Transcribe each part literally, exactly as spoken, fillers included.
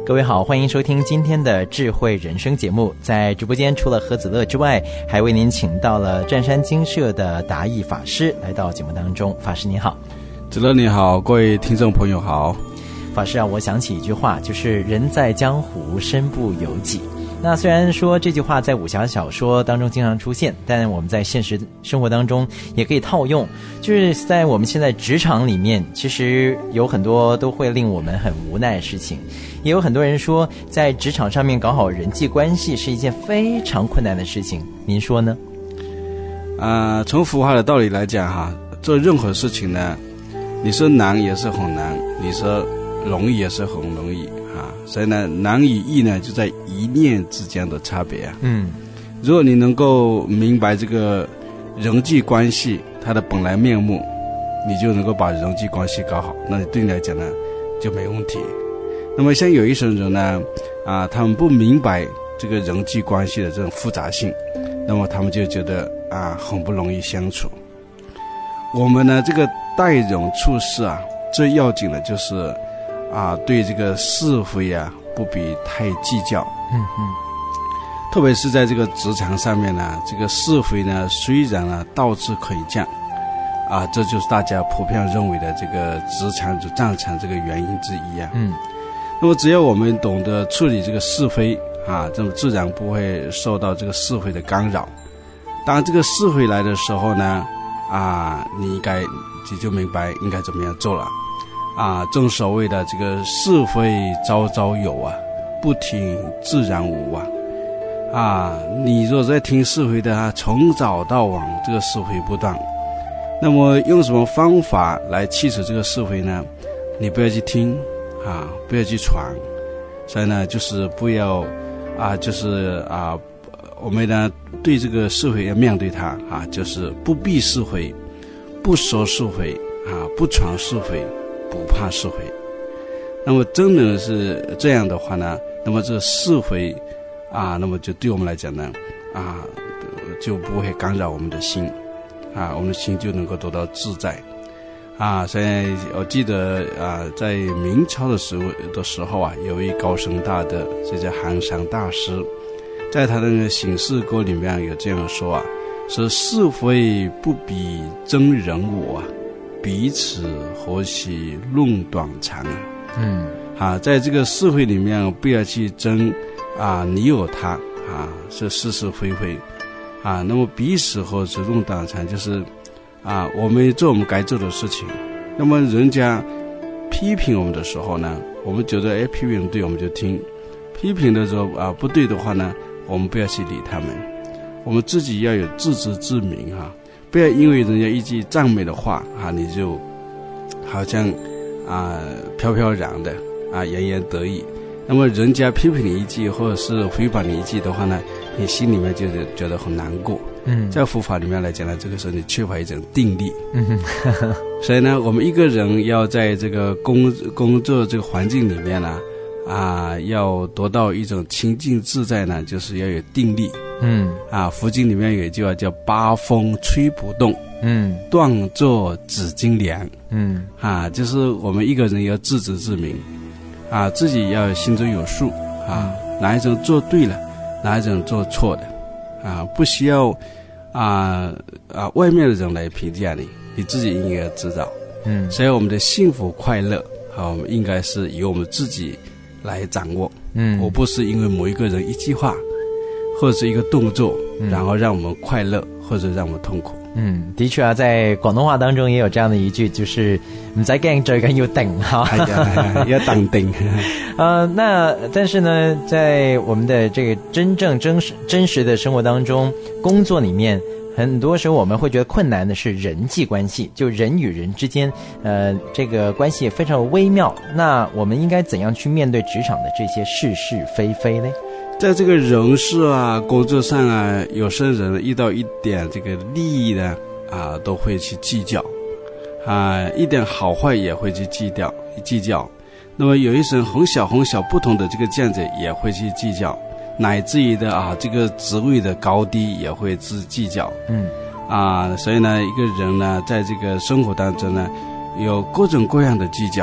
各位好，欢迎收听今天的智慧人生节目。在直播间除了何子乐之外，还为您请到了湛山精舍的达义法师来到节目当中。法师你好。 子乐你好，各位听众朋友好。 法师啊，我想起一句话，就是人在江湖身不由己。那虽然说这句话在武侠小说当中经常出现，但我们在现实生活当中也可以套用，就是在我们现在职场里面，其实有很多都会令我们很无奈的事情，也有很多人说在职场上面搞好人际关系是一件非常困难的事情，您说呢？ 呃，从佛法的道理来讲哈，做任何事情呢，你说难也是很难，你说容易也是很容易啊，所以呢，难与易呢就在一念之间的差别啊。 嗯， 如果你能够明白这个人际关系它的本来面目，你就能够把人际关系搞好，那对你来讲呢就没问题。那么像有一些人呢，啊，他们不明白这个人际关系的这种复杂性，那么他们就觉得啊很不容易相处。我们呢这个待人处事啊，最要紧的就是啊对这个是非啊不必太计较。 嗯嗯， 特别是在这个职场上面呢，这个是非呢虽然呢到处可以降啊，这就是大家普遍认为的这个职场主战场这个原因之一啊。 嗯， 那么只要我们懂得处理这个是非啊，这么自然不会受到这个是非的干扰。当这个是非来的时候呢，啊，你应该你就明白应该怎么样做了啊。正所谓的这个是非朝朝有啊，不听自然无啊。啊，你若在听是非的啊，从早到晚这个是非不断，那么用什么方法来去除这个是非呢？你不要去听啊，不要去传，所以呢，就是不要啊，就是啊，我们呢对这个是非要面对它啊，就是不避是非，不说是非啊，不传是非，不怕是非。那么真的是这样的话呢，那么这个是非啊，那么就对我们来讲呢，啊，就不会干扰我们的心，啊，我们的心就能够得到自在，啊，所以我记得啊，在明朝的时候的时候啊，有一高僧大德，这叫寒山大师，在他的那个醒世歌里面有这样说啊，说是非不比争人我啊，彼此何其论短长啊。 嗯， 啊，在这个是非里面不要去争啊，你有他啊，是是是非非啊。那么彼此何其论短长，就是啊，我们做我们该做的事情。那么人家批评我们的时候呢，我们觉得哎批评对我们就听，批评的时候啊不对的话呢，我们不要去理他们。我们自己要有自知之明哈、啊，不要因为人家一句赞美的话啊，你就好像啊飘飘然的啊洋洋得意。那么人家批评你一句或者是诽谤你一句的话呢，你心里面就觉得很难过。 嗯， 在佛法里面来讲呢，这个时候你缺乏一种定力。 嗯哼所以呢，我们一个人要在这个工工作这个环境里面呢，啊，要得到一种清净自在呢，就是要有定力。 嗯， 啊，佛经里面有一句话叫八风吹不动， 嗯， 断作指斤量。 嗯， 啊，就是我们一个人要自知之明，啊，自己要心中有数啊，哪一种做对了，哪一种做错的，啊，不需要啊啊外面的人来评价你，你自己应该知道。 嗯， 所以我们的幸福快乐啊，我们应该是由我们自己来掌握。 嗯， 我不是因为某一个人一句话或者是一个动作，然后让我们快乐或者让我们痛苦。 嗯，的确啊，在广东话当中也有这样的一句，就是唔使驚，最緊要定哈。 要當定。 呃，那但是呢，在我们的这个真正真实真实的生活当中，工作里面，很多时候我们会觉得困难的是人际关系，就人与人之间，呃，这个关系也非常微妙。那我们应该怎样去面对职场的这些是是非非呢？ 在这个人事啊工作上啊，有些人遇到一点这个利益呢啊都会去计较啊，一点好坏也会去计较计较。那么有一些很小很小不同的这个见解也会去计较，乃至于的啊这个职位的高低也会去计较。 嗯啊，所以呢一个人呢在这个生活当中呢有各种各样的计较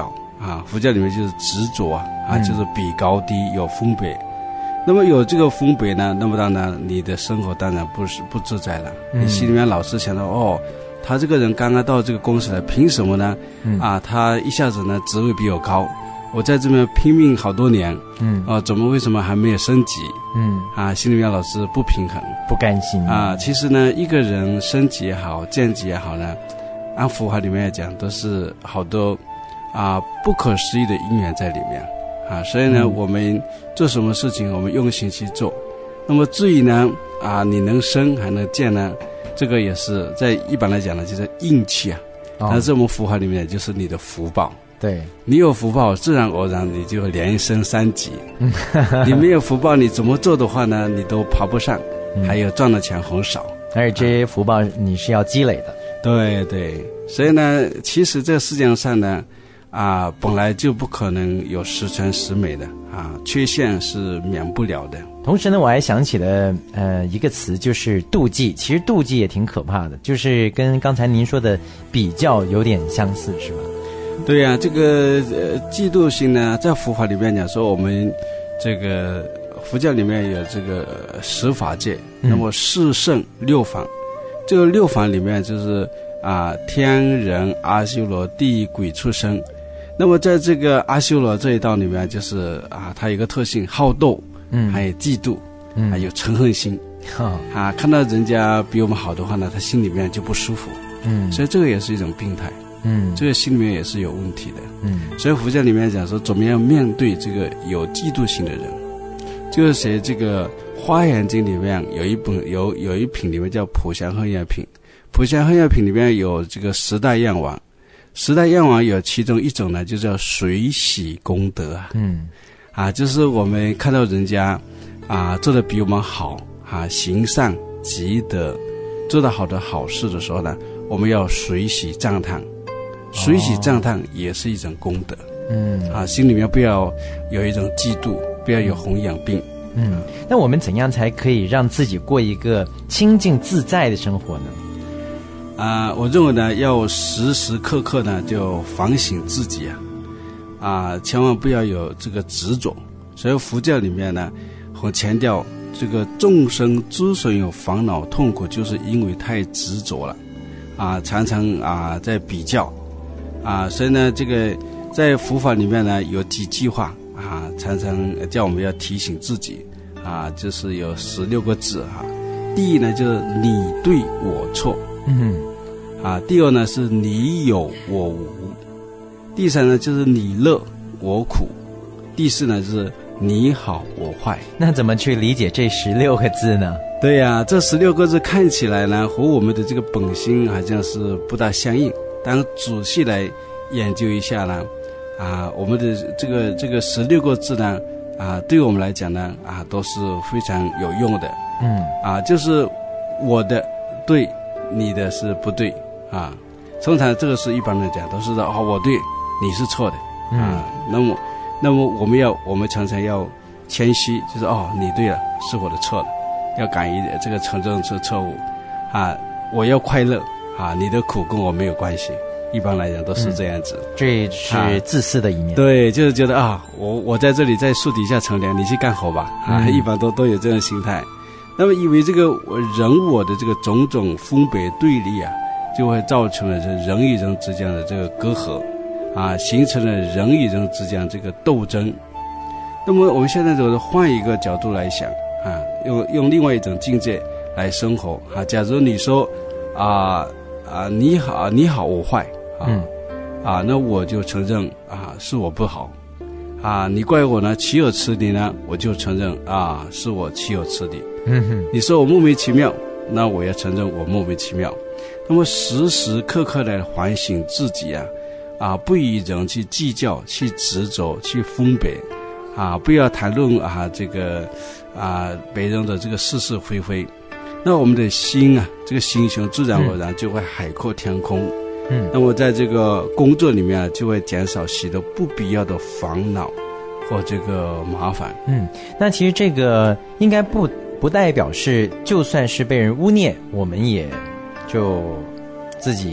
啊，佛教里面就是执着啊，啊，就是比高低有分别。那么有这个分别呢，那么当然你的生活当然不是不自在了。嗯、你心里面老是想到哦，他这个人刚刚到这个公司来，凭什么呢？嗯、啊，他一下子呢职位比我高，我在这边拼命好多年，嗯，啊，怎么为什么还没有升级？嗯，啊，心里面老是不平衡， 不甘心啊。其实呢，一个人升级也好，降级也好呢，按佛法里面来讲，都是好多啊不可思议的因缘在里面。啊，所以呢、嗯，我们做什么事情，我们用心去做。那么至于呢，啊，你能升还能降呢，这个也是在一般来讲呢，就是运气啊。哦、但是我们佛法里面就是你的福报。 对， 你有福报，自然而然你就会连升三级。你没有福报，你怎么做的话呢，你都爬不上，嗯、还有赚的钱很少。 而且这些福报你是要积累的。 对对，所以呢，其实这个世界上呢。啊，本来就不可能有十全十美的啊，缺陷是免不了的。 同时呢，我还想起了呃一个词，就是妒忌。其实妒忌也挺可怕的，就是跟刚才您说的比较有点相似，是吧？ 对呀、啊，这个呃嫉妒心呢，在佛法里面讲说，我们这个佛教里面有这个十法界，嗯、那么四圣六法，这个六法里面就是啊天人阿修罗地鬼畜生。那么在这个阿修罗这一道里面，就是啊，它有一个特性，好斗，嗯，还有嫉妒，嗯，还有嗔恨心，哦、啊，看到人家比我们好的话呢，他心里面就不舒服，嗯，所以这个也是一种病态，嗯，这个心里面也是有问题的，嗯，所以佛教里面讲说，怎么样面对这个有嫉妒心的人，就是写这个《华严经》里面有一本有有一品里面叫《普贤行愿品》，《普贤行愿品》里面有这个十大愿王。十大愿王有其中一种呢，就叫随喜功德啊，嗯，啊，就是我们看到人家啊做的比我们好啊，行善积德，做得好的好事的时候呢，我们要随喜赞叹，随喜赞叹也是一种功德，嗯，啊，心里面不要有一种嫉妒，不要有弘扬病， 嗯，那我们怎样才可以让自己过一个清净自在的生活呢？ 啊、呃，我认为呢，要时时刻刻呢就反省自己啊，啊，千万不要有这个执着。所以佛教里面呢，很强调这个众生之所以有烦恼痛苦，就是因为太执着了，啊，常常啊在比较，啊，所以呢，这个在佛法里面呢有几句话啊，常常叫我们要提醒自己啊，就是有十六个字哈、啊。第一呢，就是你对我错。嗯，啊，第二呢是你有我无，第三呢就是你乐我苦，第四呢就是你好我坏。 那怎么去理解这十六个字呢？ 对呀、啊，这十六个字看起来呢和我们的这个本心好像是不大相应，但仔细来研究一下呢，啊，我们的这个这个十六个字呢，啊，对我们来讲呢，啊，都是非常有用的。嗯，啊，就是我的对。你的是不对啊，通常这个是一般人讲都是说啊、哦，我对，你是错的啊。嗯、那么，那么我们要我们常常要谦虚，就是哦，你对了，是我的错了，要敢于这个承认这错误啊。我要快乐啊，你的苦跟我没有关系。一般来讲都是这样子， 嗯、这是自私的一面。 啊、对，就是觉得啊，我我在这里在树底下乘凉，你去干活吧啊，嗯、一般都都有这种心态。那么因为这个人我的这个种种分别对立啊，就会造成了人与人之间的这个隔阂啊，形成了人与人之间这个斗争。那么我们现在就是换一个角度来想啊，用用另外一种境界来生活啊。假如你说啊啊你好你好我坏啊、嗯、啊，那我就承认啊是我不好啊，你怪我呢岂有此理呢，我就承认啊是我岂有此理。嗯哼，你说我莫名其妙，那我要承认我莫名其妙。那么时时刻刻来反省自己啊，啊，不与人去计较、去执着、去分别，啊，不要谈论啊这个啊别人的这个是是非非。那我们的心啊，这个心胸自然而然就会海阔天空。嗯，那么在这个工作里面啊，就会减少许多不必要的烦恼或这个麻烦。 嗯，那其实这个应该不。不代表是就算是被人污蔑，我们也就自己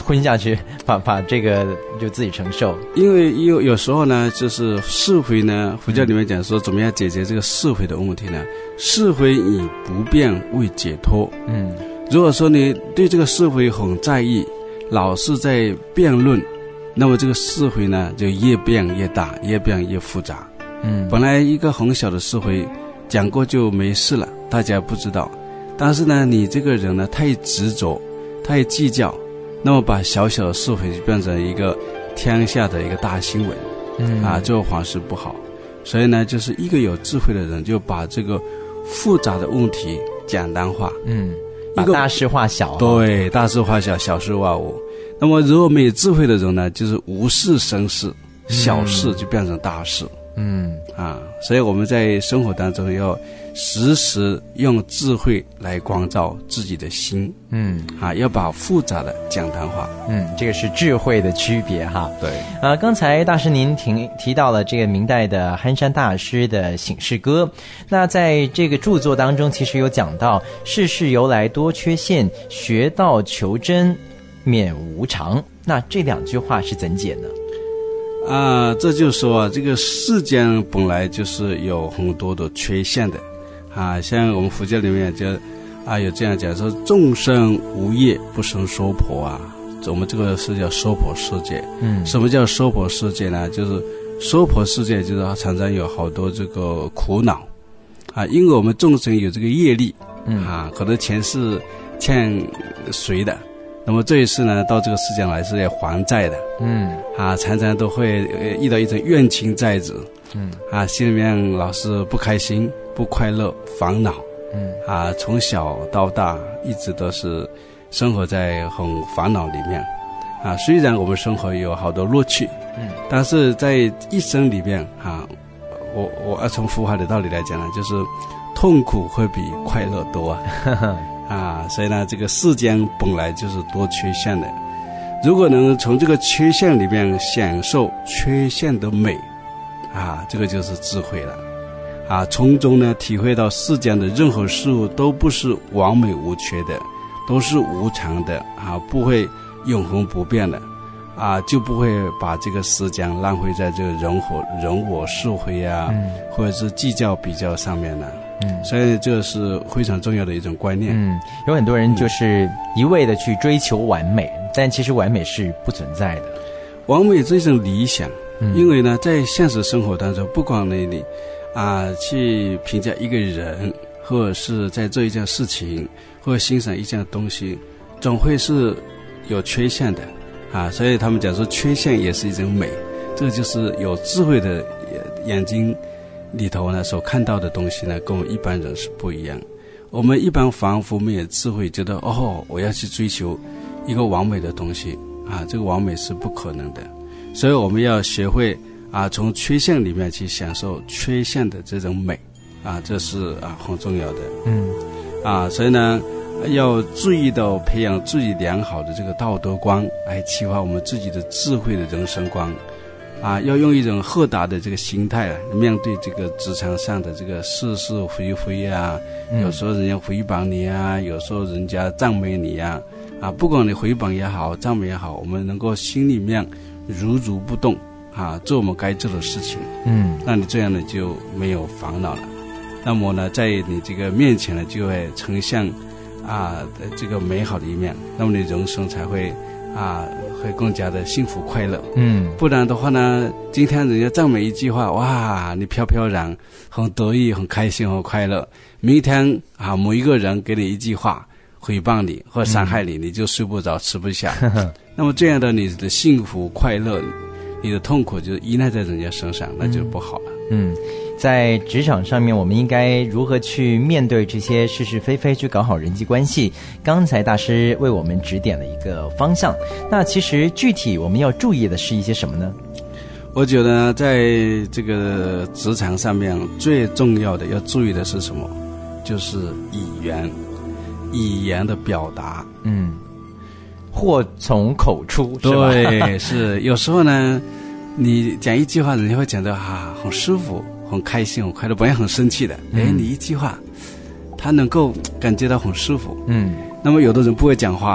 吞下去，把把这个就自己承受。 因为有有时候呢，就是是非呢，佛教里面讲说怎么样解决这个是非的问题呢？是非以不变为解脱。嗯，如果说你对这个是非很在意，老是在辩论，那么这个是非呢就越变越大，越变越复杂。嗯，本来一个很小的是非讲过就没事了，大家不知道。但是呢，你这个人呢太执着，太计较，那么把小小的是非就变成一个天下的一个大新闻。嗯啊，这反是不好。所以呢，就是一个有智慧的人就把这个复杂的问题简单化。嗯， 把大事化小。 对，大事化小，小事化无。那么如果没有智慧的人呢，就是无事生事，小事就变成大事。嗯啊，所以我们在生活当中要时时用智慧来光照自己的心。嗯啊，要把复杂的简单化。 嗯，这个是智慧的区别哈。 对啊，刚才大师您提提到了这个明代的憨山大师的《醒世歌》，那在这个著作当中，其实有讲到世事由来多缺陷，学道求真免无常。那这两句话是怎解呢？ 啊，这就说啊，这个世间本来就是有很多的缺陷的，啊，像我们佛教里面就啊有这样讲说，众生无业不生娑婆啊，我们这个是叫娑婆世界。嗯，什么叫娑婆世界呢？就是娑婆世界就是它常常有好多这个苦恼，啊，因为我们众生有这个业力，嗯啊，可能前世欠谁的。那么这一次呢，到这个世界来是要还债的，嗯，啊，常常都会遇到一种怨亲债主，嗯，啊，心里面老是不开心、不快乐、烦恼，嗯，啊，从小到大一直都是生活在很烦恼里面，啊，虽然我们生活有好多乐趣，嗯，但是在一生里面，啊，我我要从佛法的道理来讲呢，就是痛苦会比快乐多啊。啊，所以呢，这个世间本来就是多缺陷的，如果能从这个缺陷里面享受缺陷的美，啊，这个就是智慧了，啊，从中呢体会到世间的任何事物都不是完美无缺的，都是无常的，啊，不会永恒不变的，啊，就不会把这个时间浪费在这个人我人我是非啊，嗯，或者是计较比较上面呢。嗯，所以这是非常重要的一种观念。 嗯，有很多人就是一味的去追求完美，嗯，但其实完美是不存在的。 完美是一种理想，嗯，因为呢，在现实生活当中，不管你你啊去评价一个人，或者是在做一件事情，或者欣赏一件东西，总会是有缺陷的啊。所以他们讲说，缺陷也是一种美。这个就是有智慧的眼睛里头呢，所看到的东西呢，跟我们一般人是不一样。我们一般凡夫没有智慧，觉得哦，我要去追求一个完美的东西啊，这个完美是不可能的。所以我们要学会啊，从缺陷里面去享受缺陷的这种美啊，这是啊很重要的。嗯，啊，所以呢，要注意到培养自己良好的这个道德观，来启发我们自己的智慧的人生观。啊，要用一种豁达的这个心态啊，面对这个职场上的这个是是非非啊，嗯，有时候人家诽谤你啊，有时候人家赞美你啊，啊，不管你诽谤也好，赞美也好，我们能够心里面如如不动啊，做我们该做的事情，嗯，那你这样呢就没有烦恼了。那么呢，在你这个面前呢，就会呈现啊这个美好的一面，那么你人生才会啊。会更加的幸福快乐，嗯，不然的话呢，今天人家赞美一句话，哇，你飘飘然，很得意，很开心，很快乐。明天啊，某一个人给你一句话，诽谤你或伤害你，嗯，你就睡不着，吃不下。那么这样的你的幸福快乐，你的痛苦就依赖在人家身上，那就不好了。嗯。 在职场上面，我们应该如何去面对这些是是非非，去搞好人际关系？刚才大师为我们指点了一个方向，那其实具体我们要注意的是一些什么呢？ 我觉得在这个职场上面最重要的要注意的是什么？就是语言，语言的表达。嗯， 祸从口出，是吧？ 对，是。有时候呢，你讲一句话，人家会讲得啊很舒服，很开心，很快乐，本来很生气的，哎、嗯，你一句话，他能够感觉到很舒服。嗯，那么有的人不会讲话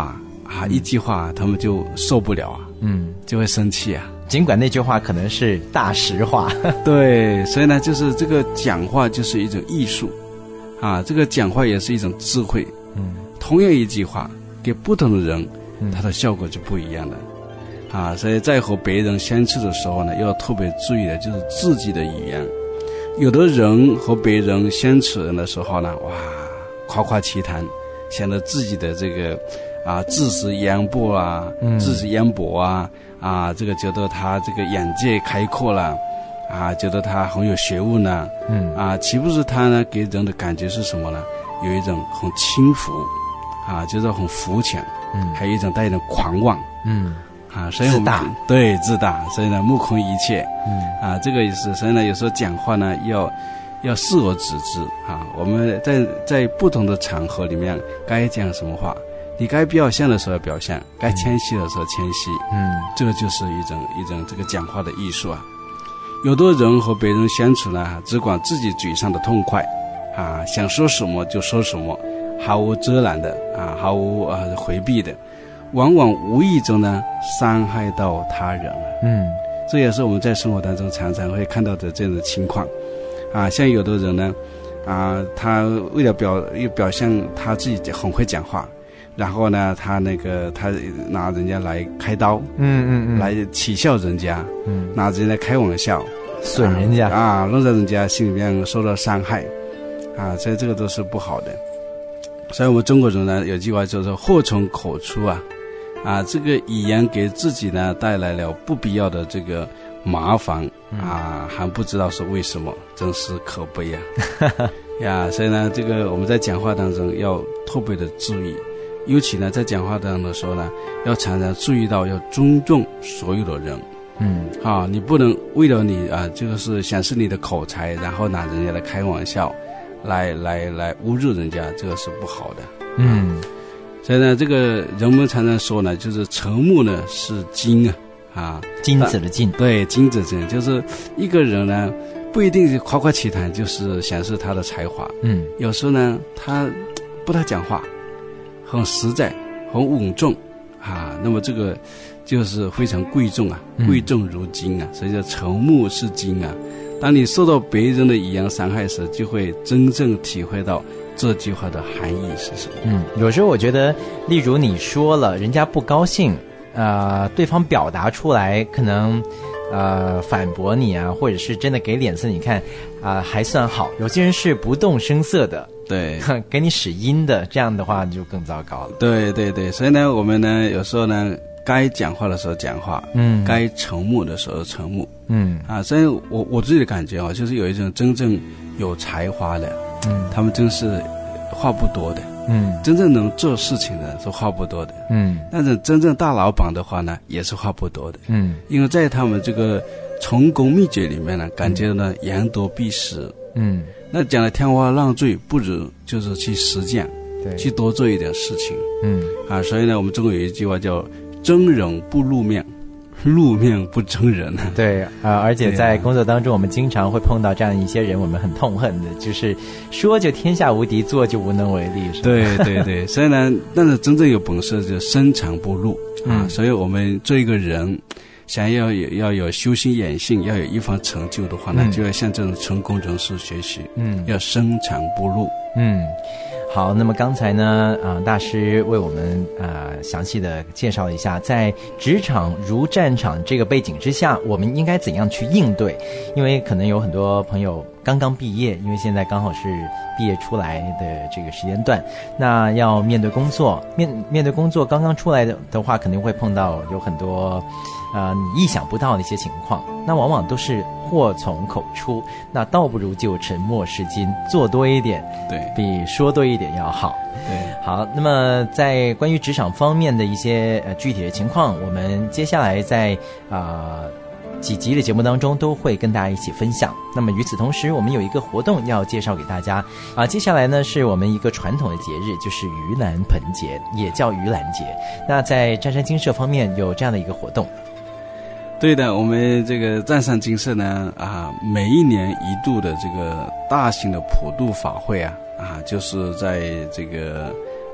啊，一句话他们就受不了啊，嗯，就会生气啊。 尽管那句话可能是大实话， 对，所以呢，就是这个讲话就是一种艺术，啊，这个讲话也是一种智慧。嗯，同样一句话，给不同的人，它的效果就不一样的。啊，所以在和别人相处的时候呢，要特别注意的就是自己的语言。有的人和别人相处的时候呢，哇，夸夸其谈，显得自己的这个啊知识渊博啊，嗯、知识渊博啊。啊，这个觉得他这个眼界开阔了，啊，觉得他很有学问呢，嗯，啊，岂不是他呢给人的感觉是什么呢？有一种很轻浮，啊，就是很肤浅，嗯，还有一种带一种狂妄，嗯，啊，所以我们自大，对，自大，所以呢目空一切，嗯，啊，这个也是，所以呢有时候讲话呢要要适可止之啊，我们在在不同的场合里面该讲什么话。你该表现的时候表现，该谦虚的时候谦虚，嗯，这个就是一种一种这个讲话的艺术啊。有的人和别人相处呢，只管自己嘴上的痛快，啊，想说什么就说什么，毫无遮拦的啊，毫无啊回避的，往往无意中呢伤害到他人了。嗯，这也是我们在生活当中常常会看到的这种情况，啊，像有的人呢，啊，他为了表表现他自己很会讲话。然后呢，他那个他拿人家来开刀，嗯嗯嗯，来取笑人家，嗯，拿人家来开玩笑， 损人家啊，弄在人家心里面受到伤害，啊，所以这个都是不好的。所以我们中国人呢有句话叫做祸从口出啊，啊，这个语言给自己呢带来了不必要的这个麻烦啊，还不知道是为什么，真是可悲啊呀！所以呢，这个我们在讲话当中要特别的注意。尤其呢，在讲话当中的时候呢，要常常注意到要尊重所有的人，嗯，啊，你不能为了你啊，这个是显示你的口才，然后拿人家来开玩笑，来来来侮辱人家，这个是不好的，嗯。所以呢，这个人们常常说呢，就是沉默呢是金啊，啊， 金子的金， 对，金子的金，就是一个人呢不一定是夸夸其谈，就是显示他的才华，嗯，有时候呢他不太讲话。很实在，很稳重，啊，那么这个就是非常贵重啊，贵重如金啊，所以叫沉默是金啊。当你受到别人的语言伤害时，就会真正体会到这句话的含义是什么。 嗯，有时候我觉得，例如你说了，人家不高兴，呃，对方表达出来，可能呃反驳你啊，或者是真的给脸色你看，啊、呃，还算好。有些人是不动声色的。 对， 给你使阴的，这样的话你就更糟糕了。 对对对，所以呢，我们呢有时候呢，该讲话的时候讲话，嗯，该沉默的时候沉默，嗯啊，所以我我自己的感觉啊，就是有一种真正有才华的，嗯，他们真是话不多的，嗯，真正能做事情的是话不多的，嗯，但是真正大老板的话呢，也是话不多的，嗯，因为在他们这个成功秘诀里面呢，感觉呢言多必失，嗯。那讲的天花乱坠，不如就是去实践，对，去多做一点事情，嗯啊，所以呢，我们中国有一句话叫"真人不露面，露面不真人"。 对啊、呃，而且在工作当中，我们经常会碰到这样一些人，我们很痛恨的，就是说就天下无敌，做就无能为力。是吧？ 对对对，所以呢，但是真正有本事就深藏不露啊、嗯，所以我们做一个人。想要有要有修心养性，要有一番成就的话呢，嗯、就要向这种成功人士学习，嗯，要深藏不露， 嗯。好，那么刚才呢，啊、呃，大师为我们呃详细的介绍了一下，在职场如战场这个背景之下，我们应该怎样去应对？因为可能有很多朋友刚刚毕业，因为现在刚好是毕业出来的这个时间段，那要面对工作，面面对工作刚刚出来的的话，肯定会碰到有很多。呃，你意想不到的一些情况，那往往都是祸从口出，那倒不如就沉默是金，做多一点， 对， 比说多一点要好。 对， 好，那么在关于职场方面的一些呃具体的情况，我们接下来在啊、呃、几集的节目当中都会跟大家一起分享。那么与此同时，我们有一个活动要介绍给大家啊，接下来呢是我们一个传统的节日，就是盂兰盆节，也叫盂兰节。那在湛山精舍方面有这样的一个活动。 对的，我们这个湛山精舍呢啊，每一年一度的这个大型的普渡法会啊啊，就是在这个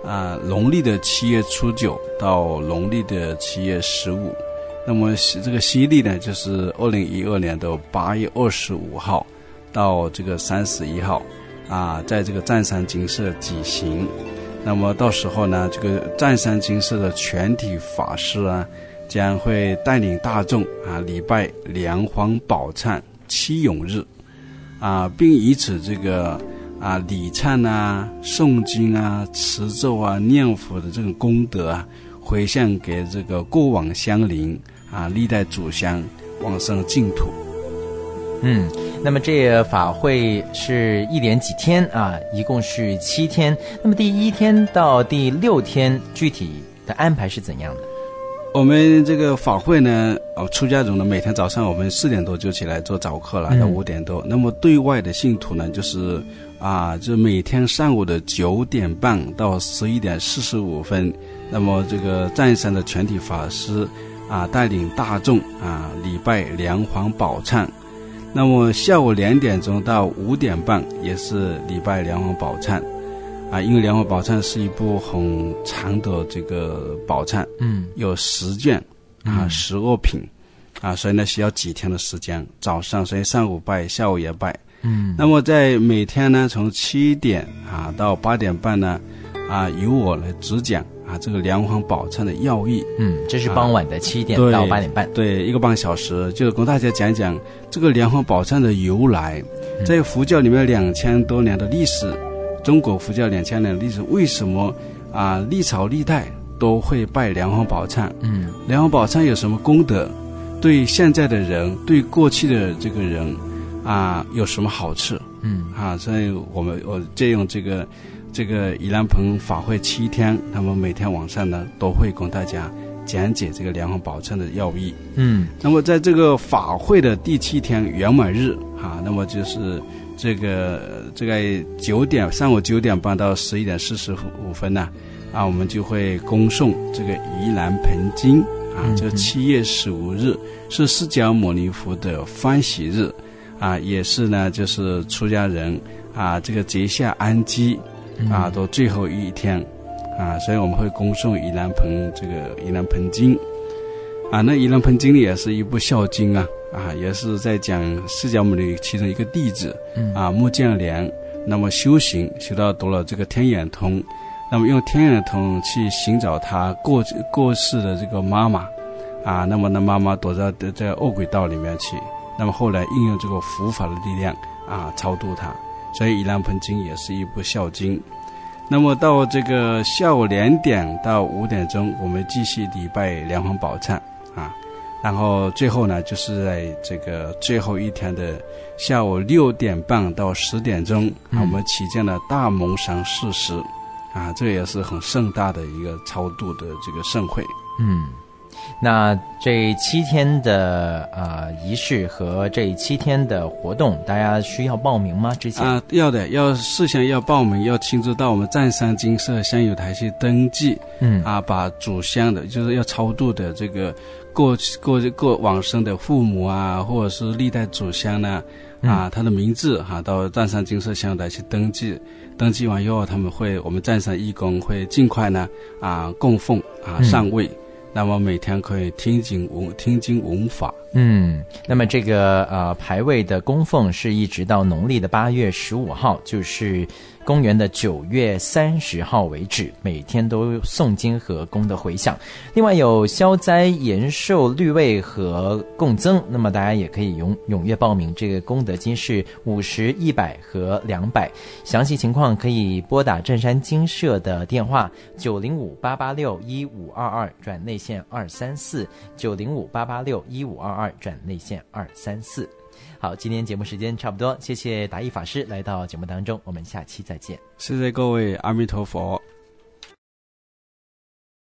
啊农历的七月初九到农历的七月十五。那么这个西历呢，就是二零一二年的八月二十五号到这个三十一号啊，在这个湛山精舍举行。那么到时候呢，这个湛山精舍的全体法师啊，将会带领大众啊礼拜梁皇宝忏七永日啊，并以此这个啊礼忏啊、诵经啊、持咒啊、念佛的这种功德啊，回向给这个过往乡邻啊、历代祖先往生净土。 嗯，那么这个法会是一连几天啊？一共是七天。那么第一天到第六天具体的安排是怎样的？ 我们这个法会呢，哦，出家人呢，每天早上我们四点多就起来做早课了，到五点多。嗯、那么对外的信徒呢，就是啊，就每天上午的九点半到十一点四十五分，那么这个湛山的全体法师啊，带领大众啊礼拜梁皇宝忏。那么下午两点钟到五点半也是礼拜梁皇宝忏。啊，因为梁皇宝忏是一部很长的这个宝忏，嗯，有十卷啊，十二品，啊，所以呢需要几天的时间。早上所以上午拜，下午也拜，嗯。那么在每天呢，从七点啊到八点半呢，啊，由我来只讲啊这个梁皇宝忏的要义， 嗯，这是傍晚的七点到八点半， 对，一个半小时，就跟大家讲讲这个梁皇宝忏的由来，在佛教里面两千多年的历史。中国佛教两千年的历史，为什么啊历朝历代都会拜梁皇宝忏？嗯，梁皇宝忏有什么功德？对现在的人，对过去的这个人啊有什么好处？嗯，啊，所以我们我借用这个这个盂兰盆法会七天，他们每天晚上呢都会跟大家讲解这个梁皇宝忏的要义。嗯，那么在这个法会的第七天圆满日啊，那么就是这个这个九点上午九点半到十一点四十五分呢，啊，我们就会恭诵这个盂兰盆经啊，这七月十五日是释迦牟尼佛的欢喜日啊，也是呢就是出家人啊这个结下安基啊的最后一天啊，所以我们会恭诵盂兰盆这个盂兰盆经啊，那盂兰盆经里也是一部孝经啊。啊，也是在讲释迦牟尼其中一个弟子，嗯、啊木犍连，那么修行修到读了这个天眼通，那么用天眼通去寻找他过过世的这个妈妈，啊，那么那妈妈躲在在恶鬼道里面去，那么后来应用这个佛法的力量啊超度他，所以盂兰盆经也是一部孝经。那么到这个下午两点到五点钟，我们继续礼拜梁皇宝忏啊。然后最后呢，就是在这个最后一天的下午六点半到十点钟，嗯、我们起建了大蒙山誓师，啊，这也是很盛大的一个超度的这个盛会。 嗯，那这七天的呃仪式和这七天的活动，大家需要报名吗？之前啊，要的，要事先要报名，要亲自到我们湛山精舍香油台去登记。嗯，啊，把祖香的，就是要超度的这个。过过过往生的父母啊，或者是历代祖先呢，啊，他的名字哈、啊，到湛山精舍香油台去登记，登记完以后，他们会我们湛山义工会尽快呢啊供奉啊上位，嗯、那么每天可以听经闻听经闻法。 嗯，那么这个呃牌位的供奉是一直到农历的八月十五号，就是公元的九月三十号为止，每天都诵经和功德回向。另外有消灾延寿律位和共增，那么大家也可以踊踊跃报名。这个功德金是五十、一百和两百，详细情况可以拨打湛山精舍的电话九零五八八六一五二二转内线二三四九零五八八六一五二二转内线二三四。好，今天节目时间差不多，谢谢达义法师来到节目当中，我们下期再见。 谢谢各位，阿弥陀佛。